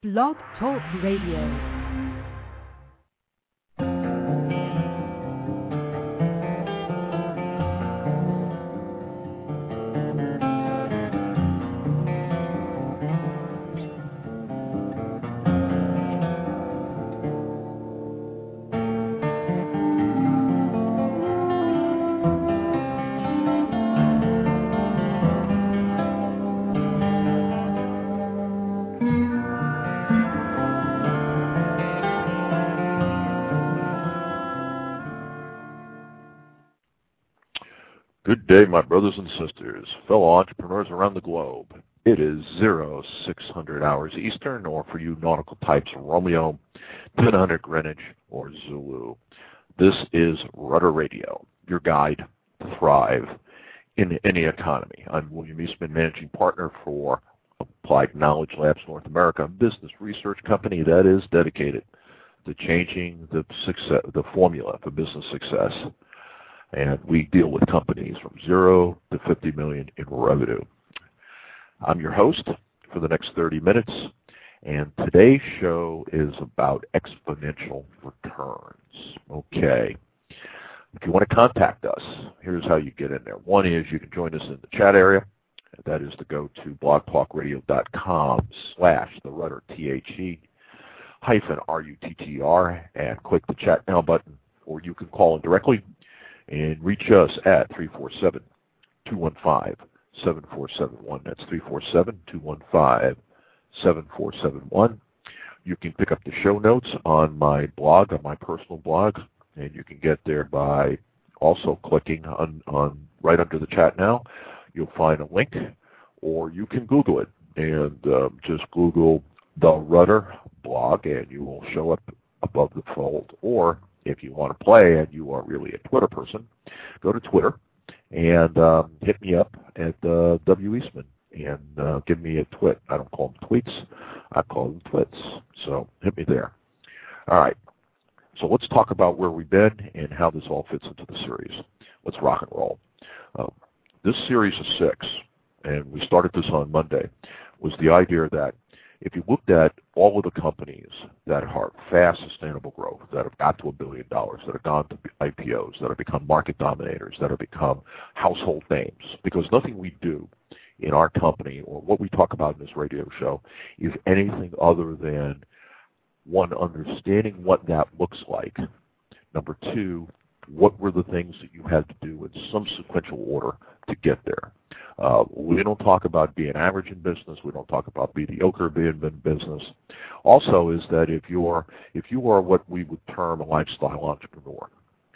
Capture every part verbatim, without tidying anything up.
Blog Talk Radio. Good day, my brothers and sisters, fellow entrepreneurs around the globe. It is zero six hundred hours Eastern, or for you nautical types, Romeo, ten hundred Greenwich, or Zulu. This is Rudder Radio, your guide to thrive in any economy. I'm William Eastman, managing partner for Applied Knowledge Labs North America, a business research company that is dedicated to changing the success, the formula for business success. And we deal with companies from zero to fifty million in revenue. I'm your host for the next thirty minutes, and today's show is about exponential returns. Okay. If you want to contact us, here's how you get in there. One is you can join us in the chat area. That is to go to blogtalkradio.com slash the rudder, T H E hyphen R U T T R, and click the chat now button, or you can call in directly and reach us at three four seven, two one five, seven four seven one. That's three four seven, two one five, seven four seven one. You can pick up the show notes on my blog, on my personal blog, and you can get there by also clicking on, on right under the chat now. You'll find a link, or you can Google it, and um, just Google the Rudder blog, and you will show up above the fold. Or if you want to play and you are really a Twitter person, go to Twitter and um, hit me up at uh, W. Eastman and uh, give me a twit. I don't call them tweets. I call them twits. So hit me there. All right. So let's talk about where we've been and how this all fits into the series. Let's rock and roll. Um, this series of six, and we started this on Monday, was the idea that if you looked at all of the companies that are fast, sustainable growth, that have got to a billion dollars, that have gone to I P Os, that have become market dominators, that have become household names, because nothing we do in our company or what we talk about in this radio show is anything other than, one, understanding what that looks like. Number two, what were the things that you had to do in some sequential order to get there. Uh, we don't talk about being average in business. We don't talk about mediocre being in business. Also, is that if you are if you are what we would term a lifestyle entrepreneur,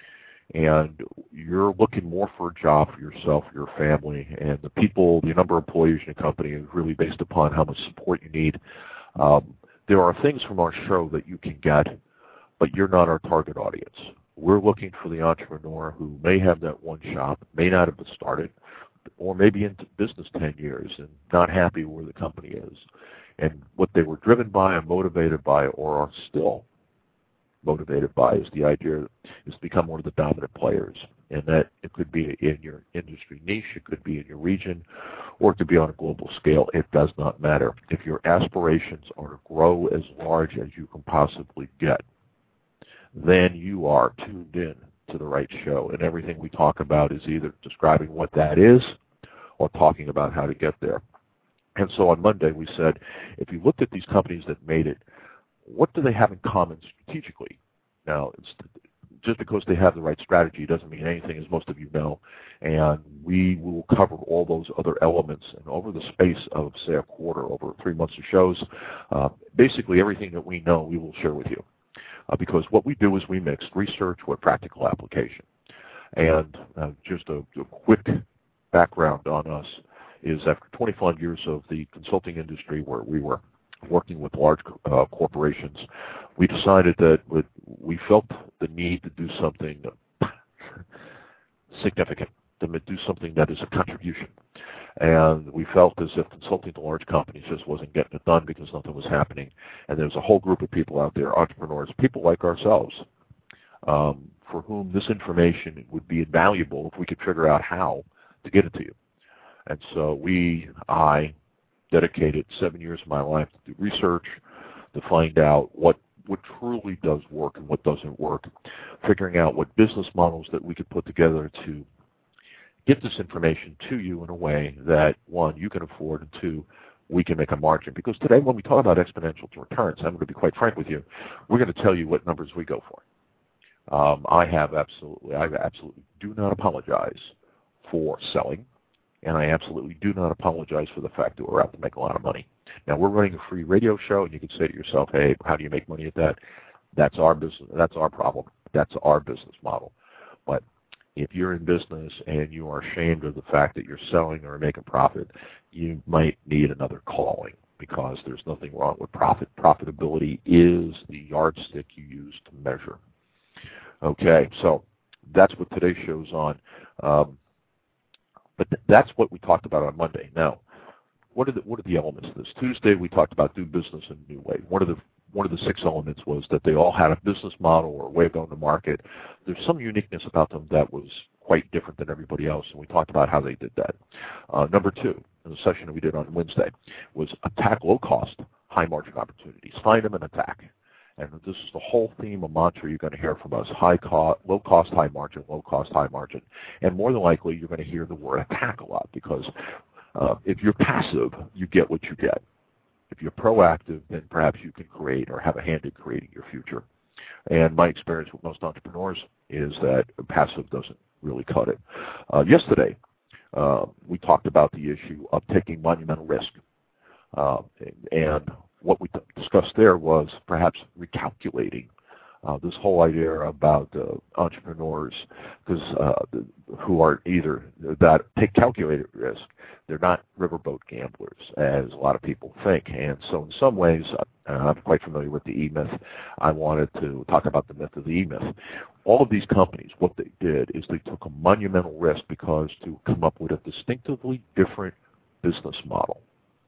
and you're looking more for a job for yourself, your family, and the people, the number of employees in your company is really based upon how much support you need. Um, there are things from our show that you can get, but you're not our target audience. We're looking for the entrepreneur who may have that one shop, may not have started, or maybe into business ten years and not happy where the company is. And what they were driven by and motivated by, or are still motivated by, is the idea is to become one of the dominant players. And that it could be in your industry niche, it could be in your region, or it could be on a global scale. It does not matter. If your aspirations are to grow as large as you can possibly get, then you are tuned in to the right show. And everything we talk about is either describing what that is or talking about how to get there. And so on Monday we said, if you looked at these companies that made it, what do they have in common strategically? Now, it's, just because they have the right strategy doesn't mean anything, as most of you know. And we will cover all those other elements. And over the space of, say, a quarter, over three months of shows, uh, basically everything that we know we will share with you. Uh, because what we do is we mix research with practical application. And uh, just a, a quick background on us is after twenty-five years of the consulting industry where we were working with large uh, corporations, we decided that we felt the need to do something significant, to do something that is a contribution. And we felt as if consulting to large companies just wasn't getting it done because nothing was happening. And there's a whole group of people out there, entrepreneurs, people like ourselves, um, for whom this information would be invaluable if we could figure out how to get it to you. And so we, I, dedicated seven years of my life to do research, to find out what what truly does work and what doesn't work, figuring out what business models that we could put together to get this information to you in a way that, one, you can afford, and two, we can make a margin. Because today when we talk about exponential returns, I'm going to be quite frank with you, we're going to tell you what numbers we go for. Um, I have absolutely, I absolutely do not apologize for selling, and I absolutely do not apologize for the fact that we're out to make a lot of money. Now, we're running a free radio show, and you can say to yourself, hey, how do you make money at that? That's our business. That's our problem. That's our business model. But if you're in business and you are ashamed of the fact that you're selling or making profit, you might need another calling, because there's nothing wrong with profit. Profitability is the yardstick you use to measure. Okay, so that's what today's show's on. Um, but th- that's what we talked about on Monday. Now, what are the what are the elements of this? Tuesday we talked about do business in a new way. One of the one of the six elements was that they all had a business model or a way of going to market. There's some uniqueness about them that was quite different than everybody else, and we talked about how they did that. Uh, number two, in the session that we did on Wednesday, was attack low-cost, high-margin opportunities. Find them and attack. And this is the whole theme and mantra you're going to hear from us: high cost, low cost, high margin, low cost, high margin. And more than likely, you're going to hear the word attack a lot, because uh, if you're passive, you get what you get. If you're proactive, then perhaps you can create or have a hand in creating your future. And my experience with most entrepreneurs is that passive doesn't really cut it. Uh, yesterday, uh, we talked about the issue of taking monumental risk. Uh, and what we discussed there was perhaps recalculating uh, this whole idea about uh, entrepreneurs, because uh, who are either that take calculated risk, they're not riverboat gamblers, as a lot of people think. And so in some ways, uh, I'm quite familiar with the E-Myth. I wanted to talk about the myth of the E-Myth. All of these companies, what they did is they took a monumental risk because to come up with a distinctively different business model,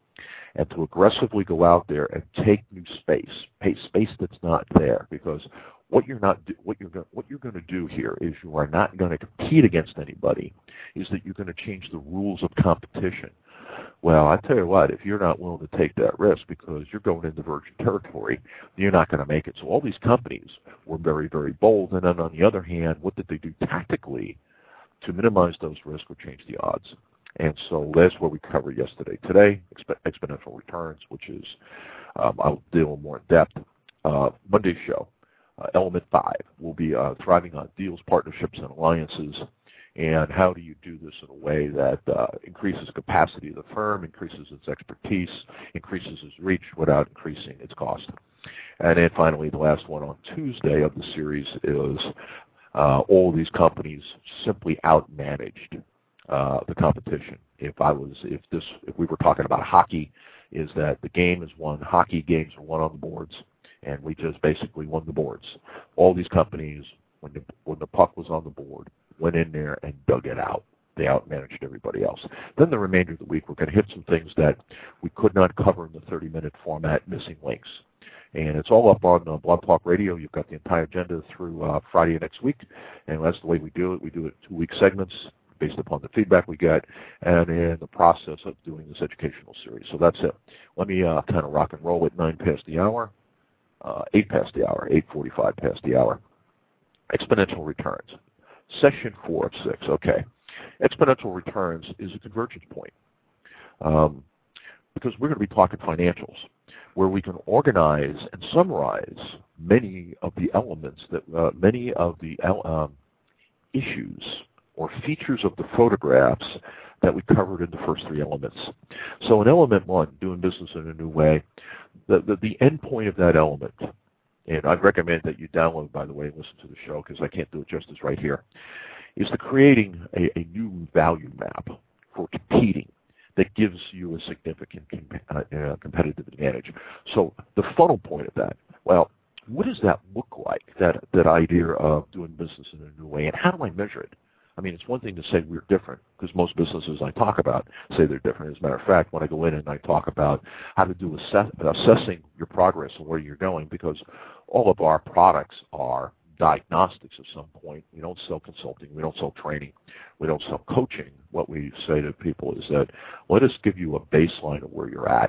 and to aggressively go out there and take new space, pay space that's not there. Because what you're not, do, what you're go, what you're going to do here is you are not going to compete against anybody. Is that you're going to change the rules of competition. Well, I tell you what, if you're not willing to take that risk because you're going into virgin territory, you're not going to make it. So all these companies were very, very bold. And then on the other hand, what did they do tactically to minimize those risks or change the odds? And so that's what we covered yesterday. Today, exp- exponential returns, which is, um, I'll deal more in depth. Uh, Monday's show, uh, element five, will be uh, thriving on deals, partnerships, and alliances. And how do you do this in a way that uh, increases capacity of the firm, increases its expertise, increases its reach without increasing its cost. And then finally, the last one on Tuesday of the series is uh, all these companies simply outmanaged Uh, the competition. If I was, if this, if we were talking about hockey, is that the game is won, hockey games are won on the boards, and we just basically won the boards. All these companies, when the when the puck was on the board, went in there and dug it out. They outmanaged everybody else. Then the remainder of the week, we're going to hit some things that we could not cover in the thirty-minute format, missing links. And it's all up on uh, Blog Talk Radio. You've got the entire agenda through uh, Friday of next week, and that's the way we do it. We do it two-week segments, based upon the feedback we get, and in the process of doing this educational series. So that's it. Let me uh, kind of rock and roll at nine past the hour, uh, eight past the hour, eight forty-five past the hour. Exponential returns. Session four of six. Okay. Exponential returns is a convergence point, um, because we're going to be talking financials, where we can organize and summarize many of the elements that, uh, many of the um, issues or features of the photographs that we covered in the first three elements. So in element one, doing business in a new way, the, the, the end point of that element, and I'd recommend that you download, by the way, and listen to the show because I can't do it justice right here, is the creating a, a new value map for competing that gives you a significant com- uh, competitive advantage. So the funnel point of that, well, what does that look like, that, that idea of doing business in a new way, and how do I measure it? I mean, it's one thing to say we're different, because most businesses I talk about say they're different. As a matter of fact, when I go in and I talk about how to do assess, assessing your progress and where you're going, because all of our products are diagnostics at some point. We don't sell consulting. We don't sell training. We don't sell coaching. What we say to people is that let us give you a baseline of where you're at,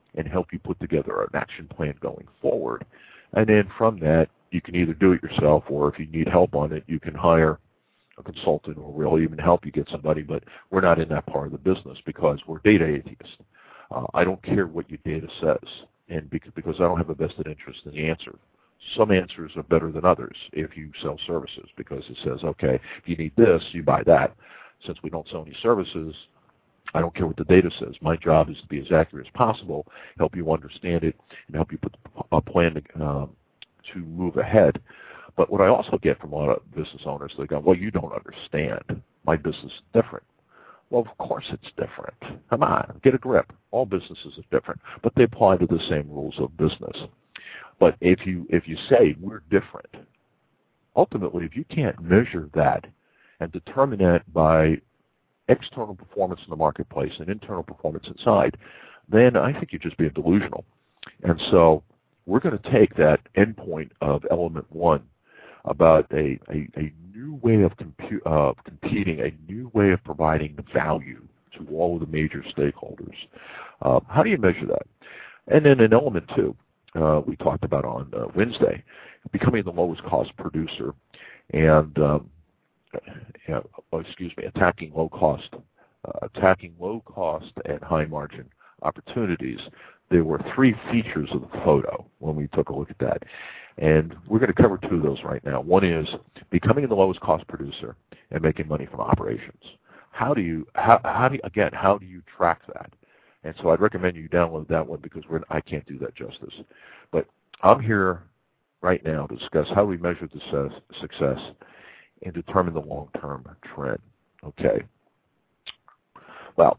and help you put together an action plan going forward. And then from that, you can either do it yourself, or if you need help on it, you can hire a consultant, or we'll even help you get somebody. But we're not in that part of the business because we're data atheists. Uh, I don't care what your data says, and because I don't have a vested interest in the answer. Some answers are better than others if you sell services, because it says, okay, if you need this, you buy that. Since we don't sell any services, I don't care what the data says. My job is to be as accurate as possible, help you understand it, and help you put a plan to, um, to move ahead. But what I also get from a lot of business owners, they go, well, you don't understand. My business is different. Well, of course it's different. Come on, get a grip. All businesses are different, but they apply to the same rules of business. But if you if you say we're different, ultimately, if you can't measure that and determine that by external performance in the marketplace and internal performance inside, then I think you're just being delusional. And so we're going to take that endpoint of element one about a, a, a new way of compu- uh, competing, a new way of providing value to all of the major stakeholders. Uh, how do you measure that? And then in element two, uh, we talked about on uh, Wednesday, becoming the lowest cost producer and, um, uh, oh, excuse me, attacking low cost, uh, attacking low cost and high margin opportunities. There were three features of the photo when we took a look at that. And we're going to cover two of those right now. One is becoming the lowest cost producer and making money from operations. How do you, how, how do you, again, how do you track that? And so I'd recommend you download that one because we're, I can't do that justice. But I'm here right now to discuss how we measure the success and determine the long-term trend. Okay. Well,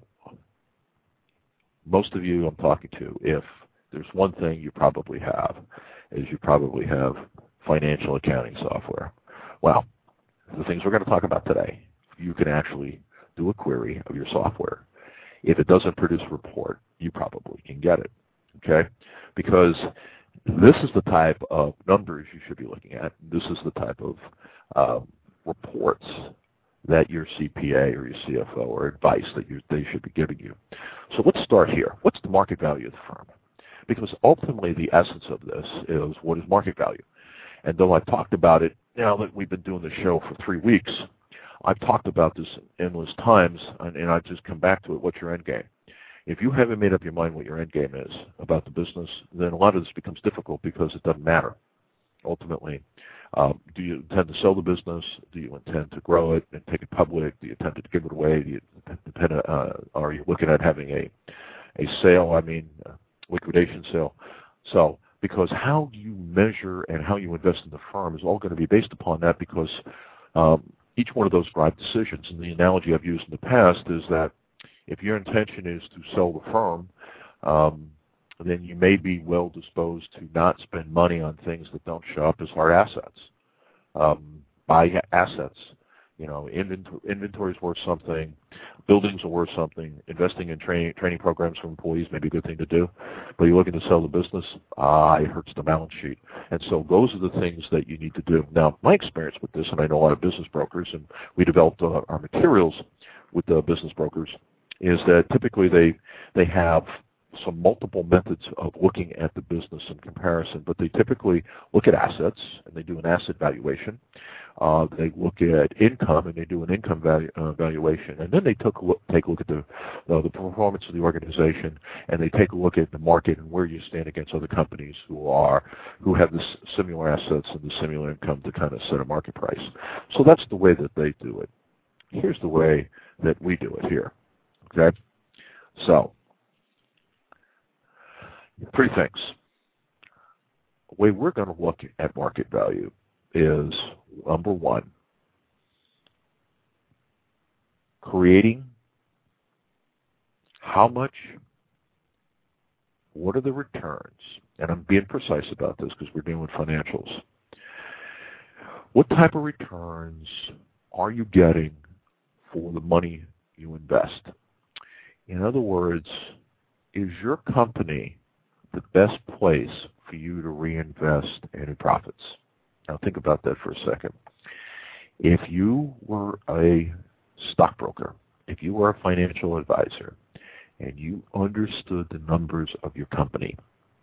most of you I'm talking to, if there's one thing you probably have, is you probably have financial accounting software. Well, the things we're going to talk about today, you can actually do a query of your software. If it doesn't produce a report, you probably can get it, okay? Because this is the type of numbers you should be looking at. This is the type of um, reports that your C P A or your C F O or advice that you, they should be giving you. So let's start here. What's the market value of the firm? Because ultimately the essence of this is what is market value. And though I've talked about it now that we've been doing the show for three weeks, I've talked about this endless times, and, and I've just come back to it. What's your end game? If you haven't made up your mind what your end game is about the business, then a lot of this becomes difficult because it doesn't matter. Ultimately, um, do you intend to sell the business? Do you intend to grow it and take it public? Do you intend to give it away? Do you intend to, uh, are you looking at having a, a sale, I mean, uh, liquidation sale? So, because how you measure and how you invest in the firm is all going to be based upon that, because um, each one of those drive decisions. And the analogy I've used in the past is that if your intention is to sell the firm, um, then you may be well disposed to not spend money on things that don't show up as hard assets. Um, buy assets. You know, inventory, inventory is worth something. Buildings are worth something. Investing in training training programs for employees may be a good thing to do. But you're looking to sell the business, ah, it hurts the balance sheet. And so those are the things that you need to do. Now, my experience with this, and I know a lot of business brokers, and we developed uh, our materials with the business brokers, is that typically they they have some multiple methods of looking at the business in comparison, but they typically look at assets and they do an asset valuation. Uh, they look at income and they do an income value, uh, valuation, and then they took a look, take a look at the uh, the performance of the organization, and they take a look at the market and where you stand against other companies who are who have the similar assets and the similar income to kind of set a market price. So that's the way that they do it. Here's the way that we do it here. Okay, so three things. The way we're going to look at market value is, number one, creating how much, what are the returns, and I'm being precise about this because we're dealing with financials. What type of returns are you getting for the money you invest? In other words, is your company the best place for you to reinvest any profits? Now think about that for a second. If you were a stockbroker, if you were a financial advisor, and you understood the numbers of your company,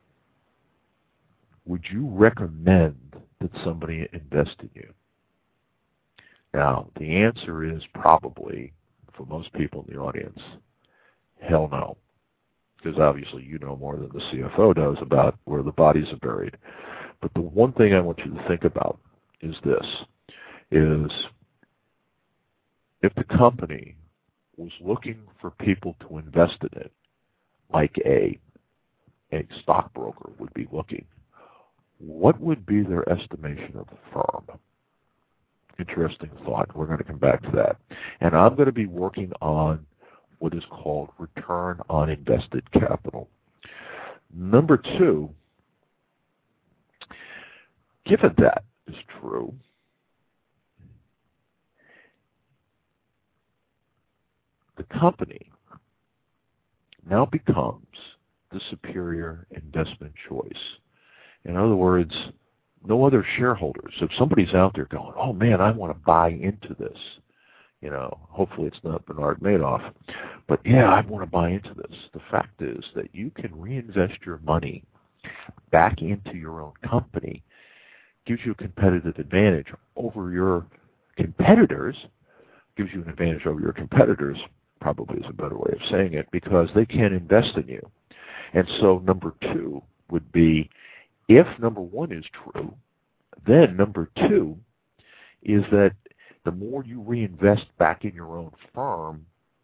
would you recommend that somebody invest in you? Now, the answer is probably, for most people in the audience, hell no. Because obviously you know more than the C F O does about where the bodies are buried. But the one thing I want you to think about is this, is if the company was looking for people to invest in it, like a, a stockbroker would be looking, what would be their estimation of the firm? Interesting thought. We're going to come back to that. And I'm going to be working on what is called return on invested capital. Number two, given that is true, the company now becomes the superior investment choice. In other words, no other shareholders. If somebody's out there going, oh man, I want to buy into this, you know, hopefully it's not Bernard Madoff, but yeah, I want to buy into this. The fact is that you can reinvest your money back into your own company, gives you a competitive advantage over your competitors, gives you an advantage over your competitors, probably is a better way of saying it, because they can't invest in you. And so number two would be, if number one is true, then number two is that the more you reinvest back in your own firm,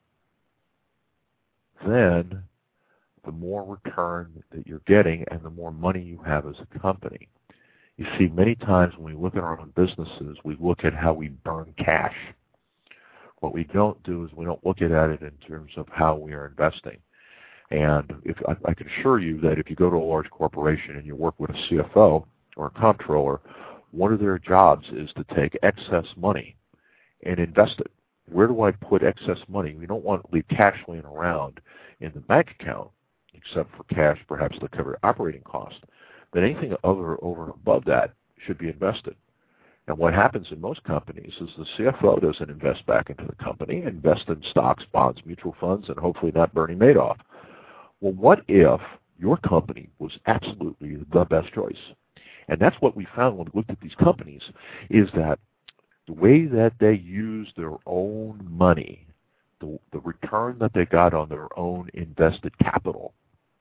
then the more return that you're getting and the more money you have as a company. You see, many times when we look at our own businesses, we look at how we burn cash. What we don't do is we don't look at it in terms of how we are investing. And if I, I can assure you that if you go to a large corporation and you work with a C F O or a comptroller, one of their jobs is to take excess money and invest it. Where do I put excess money? We don't want to leave cash laying around in the bank account, except for cash perhaps to cover operating costs. But anything other over and above that should be invested. And what happens in most companies is the C F O doesn't invest back into the company, invest in stocks, bonds, mutual funds, and hopefully not Bernie Madoff. Well, what if your company was absolutely the best choice? And that's what we found when we looked at these companies, is that the way that they used their own money, the, the return that they got on their own invested capital,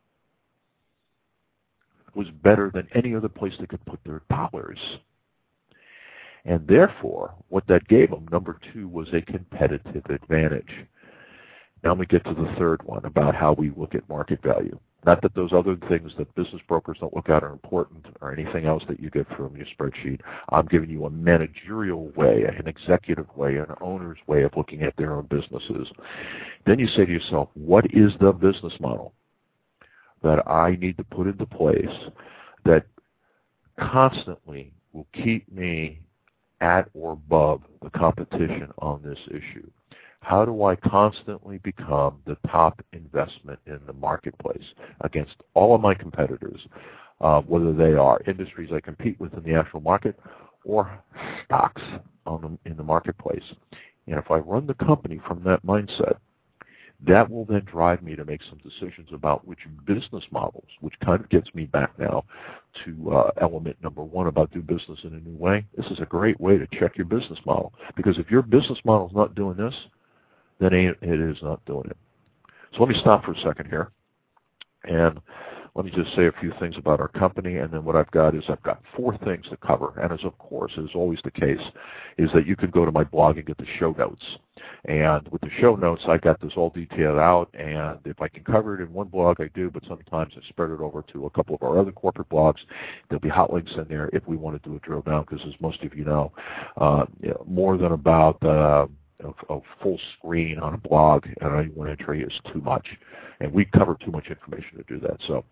was better than any other place they could put their dollars. And therefore, what that gave them, number two, was a competitive advantage. Now we get to the third one about how we look at market value. Not that those other things that business brokers don't look at are important or anything else that you get from your spreadsheet. I'm giving you a managerial way, an executive way, an owner's way of looking at their own businesses. Then you say to yourself, what is the business model that I need to put into place that constantly will keep me at or above the competition on this issue? How do I constantly become the top investment in the marketplace against all of my competitors, uh, whether they are industries I compete with in the actual market or stocks on the, in the marketplace? And if I run the company from that mindset, that will then drive me to make some decisions about which business models, which kind of gets me back now to uh, element number one about do business in a new way. This is a great way to check your business model, because if your business model is not doing this, then it is not doing it. So let me stop for a second here, and let me just say a few things about our company, and then what I've got is I've got four things to cover. And as of course is always the case, is that you can go to my blog and get the show notes. And with the show notes, I got this all detailed out, and if I can cover it in one blog, I do, but sometimes I spread it over to a couple of our other corporate blogs. There'll be hot links in there if we want to do a drill down, because as most of you know, uh, you know more than about uh, a, a full screen on a blog and any one entry is too much. And we cover too much information to do that. So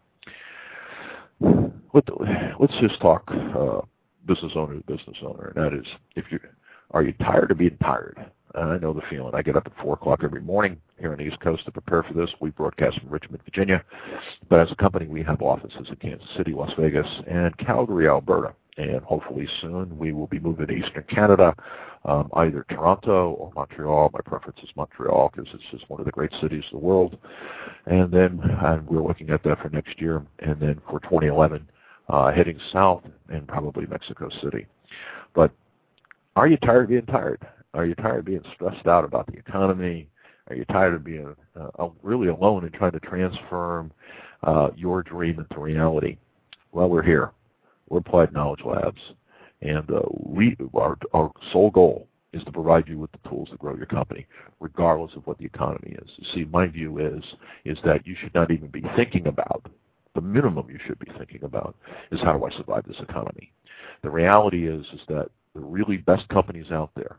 let's just talk uh, business owner to business owner, and that is, if you are you tired of being tired? And I know the feeling. I get up at four o'clock every morning here on the East Coast to prepare for this. We broadcast from Richmond, Virginia, but as a company, we have offices in Kansas City, Las Vegas, and Calgary, Alberta. and hopefully soon we will be moving to Eastern Canada, um, either Toronto or Montreal. My preference is Montreal because it's just one of the great cities of the world. And then and we're looking at that for next year, and then for twenty eleven, uh, heading south and probably Mexico City. But are you tired of being tired? Are you tired of being stressed out about the economy? Are you tired of being uh, really alone and trying to transform uh, your dream into reality? Well, we're here. We're Applied Knowledge Labs, and uh, we our, our sole goal is to provide you with the tools to grow your company, regardless of what the economy is. You see, my view is is that you should not even be thinking about, the minimum you should be thinking about is how do I survive this economy. The reality is is that the really best companies out there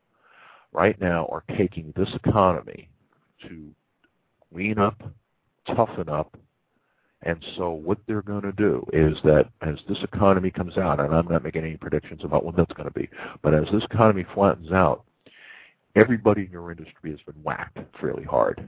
right now are taking this economy to clean up, toughen up, and so what they're going to do is that as this economy comes out, and I'm not making any predictions about when that's going to be, but as this economy flattens out, everybody in your industry has been whacked fairly hard.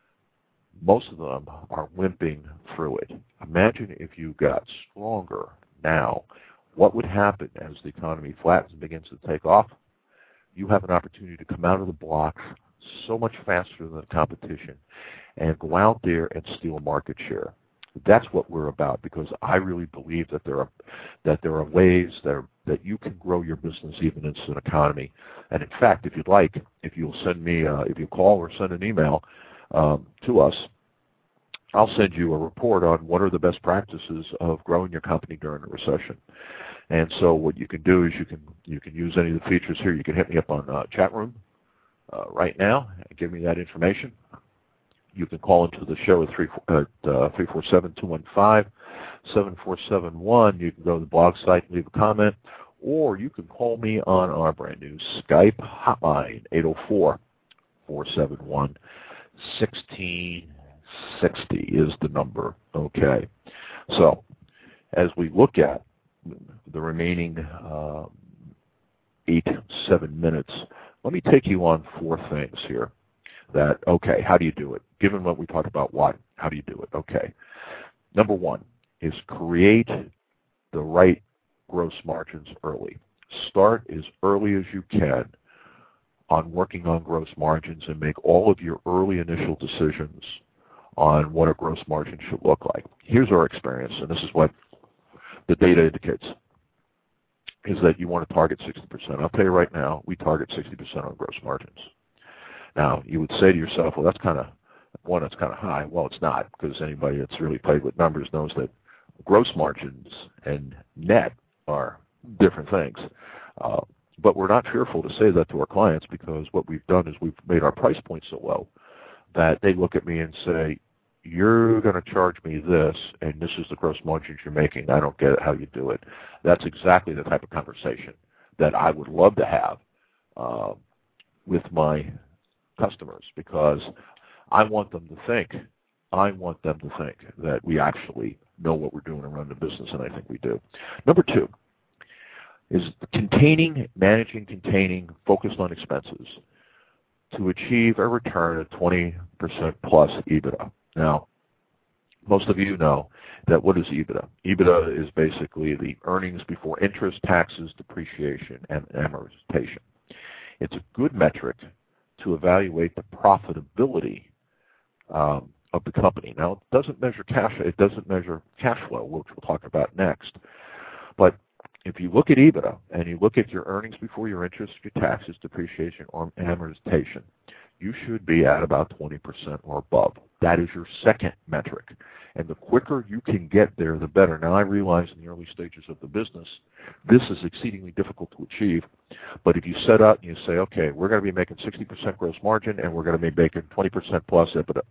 Most of them are limping through it. Imagine if you got stronger now. What would happen as the economy flattens and begins to take off? You have an opportunity to come out of the blocks so much faster than the competition and go out there and steal market share. That's what we're about, because I really believe that there are that there are ways that are, that you can grow your business even in an economy. And in fact, if you'd like, if you'll send me, uh, if you call or send an email um, to us, I'll send you a report on what are the best practices of growing your company during a recession. And so what you can do is you can you can use any of the features here. You can hit me up on uh, chat room uh, right now and give me that information. You can call into the show at three four seven, two one five, seven four seven one. You can go to the blog site and leave a comment, or you can call me on our brand new Skype hotline, eight oh four, four seven one, one six six zero is the number. Okay. So as we look at the remaining uh, eight, seven minutes, let me take you on four things here. That, okay, how do you do it? Given what we talked about, what, how do you do it? Okay. Number one is create the right gross margins early. Start as early as you can on working on gross margins and make all of your early initial decisions on what a gross margin should look like. Here's our experience, and this is what the data indicates, is that you want to target sixty percent. I'll tell you right now, we target sixty percent on gross margins. Now, you would say to yourself, well, that's kind of, one, that's kind of high. Well, it's not, because anybody that's really played with numbers knows that gross margins and net are different things. Uh, but we're not fearful to say that to our clients, because what we've done is we've made our price point so low that they look at me and say, you're going to charge me this, and this is the gross margins you're making. I don't get how you do it. That's exactly the type of conversation that I would love to have uh, with my customers, because I want them to think, I want them to think that we actually know what we're doing around the business, and I think we do. Number two is containing, managing, containing, focused on expenses to achieve a return of twenty percent plus EBITDA. Now, most of you know that what is EBITDA? EBITDA is basically the earnings before interest, taxes, depreciation, and amortization. It's a good metric to evaluate the profitability um, of the company. Now, it doesn't measure cash. It doesn't measure cash flow, which we'll talk about next. But if you look at EBITDA and you look at your earnings before your interest, your taxes, depreciation, or amortization, you should be at about twenty percent or above. That is your second metric. And the quicker you can get there, the better. Now, I realize in the early stages of the business, this is exceedingly difficult to achieve. But if you set out and you say, okay, we're going to be making sixty percent gross margin and we're going to be making twenty percent plus EBITDA,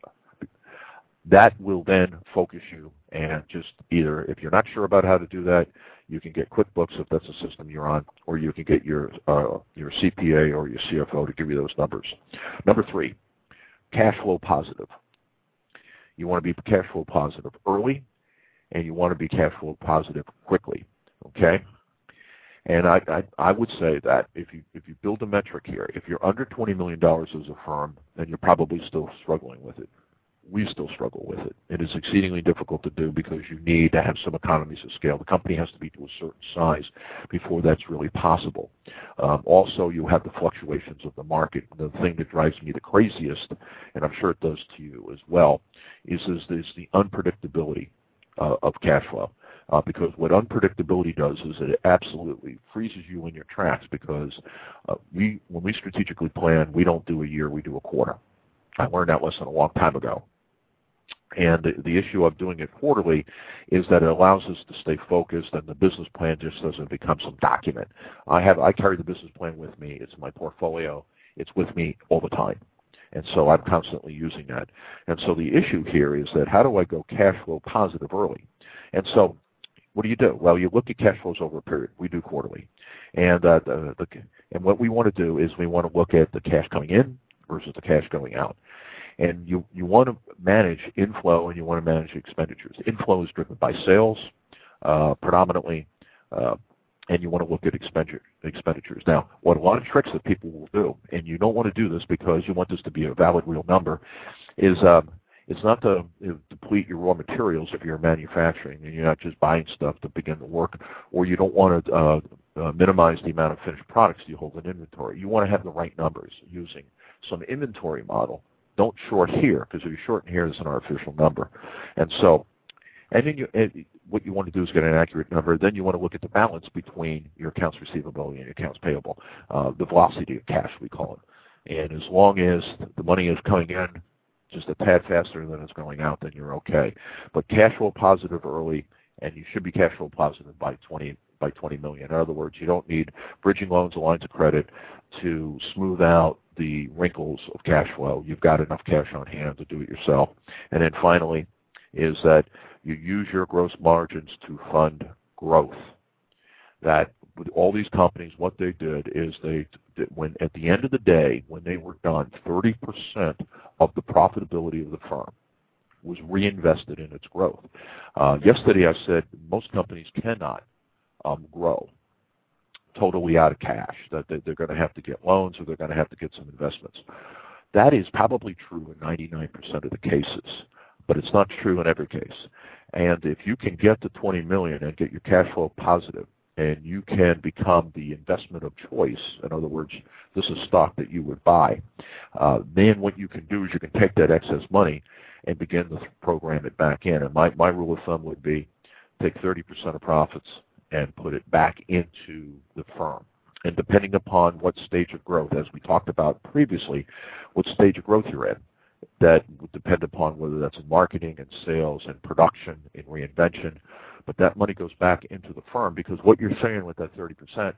that will then focus you. And just either, if you're not sure about how to do that, you can get QuickBooks if that's the system you're on, or you can get your uh, your C P A or your C F O to give you those numbers. Number three, cash flow positive. You want to be cash flow positive early, and you want to be cash flow positive quickly. Okay, and I, I I would say that if you if you build a metric here, if you're under twenty million dollars as a firm, then you're probably still struggling with it. we still struggle with it. It is exceedingly difficult to do because you need to have some economies of scale. The company has to be to a certain size before that's really possible. Um, also, you have the fluctuations of the market. The thing that drives me the craziest, and I'm sure it does to you as well, is, is, is the unpredictability uh, of cash flow. Uh, because what unpredictability does is it absolutely freezes you in your tracks because uh, we, when we strategically plan, we don't do a year, we do a quarter. I learned that lesson a long time ago. And the, the issue of doing it quarterly is that it allows us to stay focused, and the business plan just doesn't become some document. I have I carry the business plan with me. It's my portfolio. It's with me all the time. And so I'm constantly using that. And so the issue here is that how do I go cash flow positive early? And so what do you do? Well, you look at cash flows over a period. We do quarterly. And, uh, the, the, and what we want to do is we want to look at the cash coming in versus the cash going out. And you, you want to manage inflow and you want to manage expenditures. Inflow is driven by sales uh, predominantly, uh, and you want to look at expenditures. Now, what a lot of tricks that people will do, and you don't want to do this because you want this to be a valid real number, is um, it's not to you know, deplete your raw materials if you're manufacturing and you're not just buying stuff to begin the work, or you don't want to uh, uh, minimize the amount of finished products you hold in inventory. You want to have the right numbers using some inventory model. Don't short here, because if you shorten here, it's an artificial number. And so, and then you, and what you want to do is get an accurate number. Then you want to look at the balance between your accounts receivable and your accounts payable, uh, the velocity of cash, we call it. And as long as the money is coming in just a tad faster than it's going out, then you're okay. But cash flow positive early, and you should be cash flow positive by twenty by twenty million. In other words, you don't need bridging loans or lines of credit to smooth out the wrinkles of cash flow. You've got enough cash on hand to do it yourself. And then finally is that you use your gross margins to fund growth. That with all these companies, what they did is they, when at the end of the day, when they were done, thirty percent of the profitability of the firm was reinvested in its growth. Uh, yesterday I said most companies cannot um, grow totally out of cash, that they're going to have to get loans or they're going to have to get some investments. That is probably true in ninety-nine percent of the cases, but it's not true in every case. And if you can get to twenty million dollars and get your cash flow positive, and you can become the investment of choice, in other words, this is stock that you would buy, uh, then what you can do is you can take that excess money and begin to program it back in. And my, my rule of thumb would be take thirty percent of profits and put it back into the firm. And depending upon what stage of growth, as we talked about previously, what stage of growth you're in, that would depend upon whether that's in marketing and sales and production and reinvention. But that money goes back into the firm, because what you're saying with that thirty percent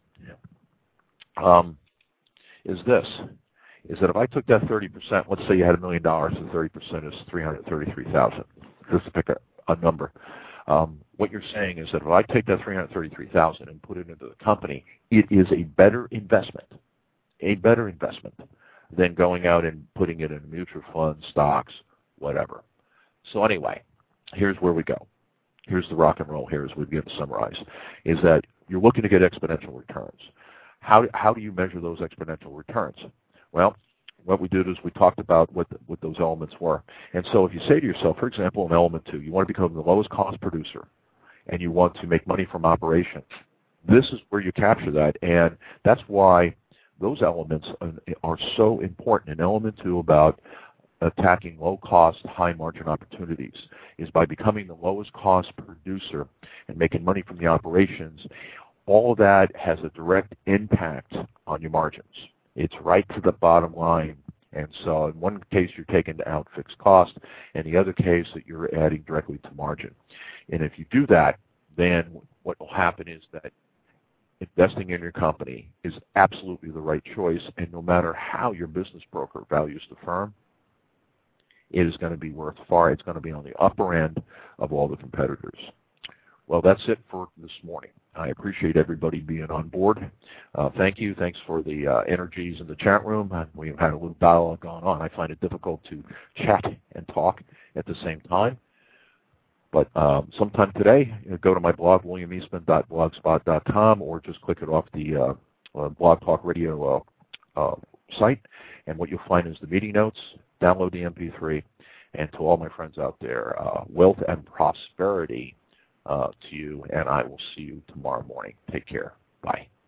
um, is this, is that if I took that thirty percent, let's say you had a million dollars, and thirty percent is three hundred thirty-three thousand dollars, just to pick a, a number. Um, what you're saying is that if I take that three hundred thirty-three thousand dollars and put it into the company, it is a better investment, a better investment than going out and putting it in mutual funds, stocks, whatever. So anyway, here's where we go. Here's the rock and roll here as we begin to summarize, is that you're looking to get exponential returns. How, how do you measure those exponential returns? Well, what we did is we talked about what, the, what those elements were. And so if you say to yourself, for example, in element two, you want to become the lowest cost producer and you want to make money from operations, this is where you capture that. And that's why those elements are so important. In element two about attacking low-cost, high-margin opportunities is by becoming the lowest-cost producer and making money from the operations. All of that has a direct impact on your margins. It's right to the bottom line. And so in one case, you're taking out fixed cost, and the other case that you're adding directly to margin. And if you do that, then what will happen is that investing in your company is absolutely the right choice, and no matter how your business broker values the firm, it is going to be worth far. It's going to be on the upper end of all the competitors. Well, that's it for this morning. I appreciate everybody being on board. Uh, thank you. Thanks for the uh, energies in the chat room. We've had a little dialogue going on. I find it difficult to chat and talk at the same time. But um, sometime today, you know, go to my blog, william eastman dot blogspot dot com, or just click it off the uh, uh, Blog Talk Radio uh, uh, site. And what you'll find is the meeting notes. Download the M P three, And to all my friends out there, uh, wealth and prosperity uh, to you, and I will see you tomorrow morning. Take care. Bye.